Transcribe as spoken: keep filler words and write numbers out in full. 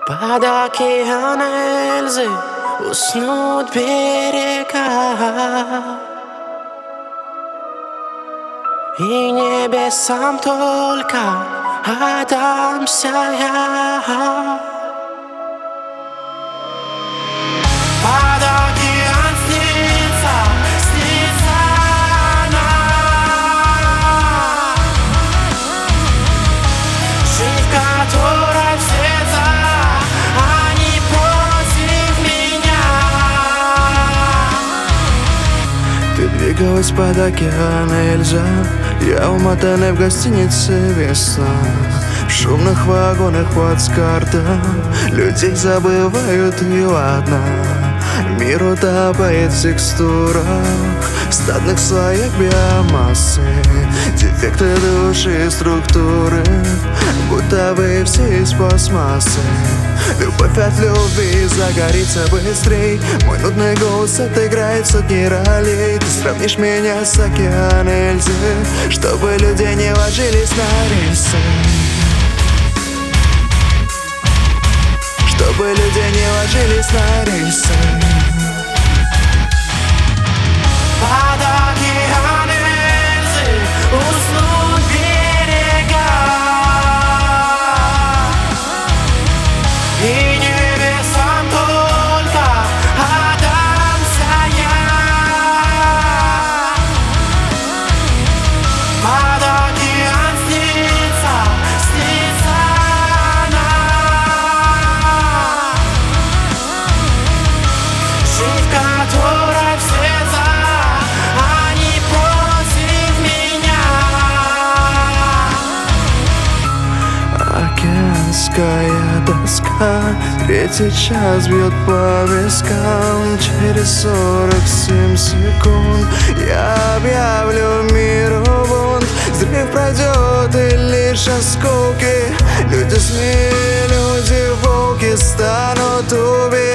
Под океан Эльзы уснут берега, и небесам только отдамся я. Под океан снится, снится нам, жизнь, которой все за, а не против меня. Ты двигалась под океан, Эльза. Я умотанный в гостинице «Весна». В шумных вагонах плацкарта людей забывают, и ладно. Мир утопает в текстурах, в стадных слоях биомассы. Дефекты души и структуры, будто бы все из пластмассы. Любовь от любви загорится быстрей. Мой нудный голос отыграет сотни ролей. Ты сравнишь меня с океаном Эльзы, чтобы люди не ложились на рельсы, чтобы люди не ложились на рельсы. Под океан Эльзы уснут берега, и небесам только отдамся я. Под океан снится, снится нам, жизнь, которой все за, а не против меня. Океанская доска, третий час бьет по вискам. Через сорок семь секунд я объявлю миру бунт. Взрыв пройдет и лишь осколки. Люди сны, люди волки станут убить.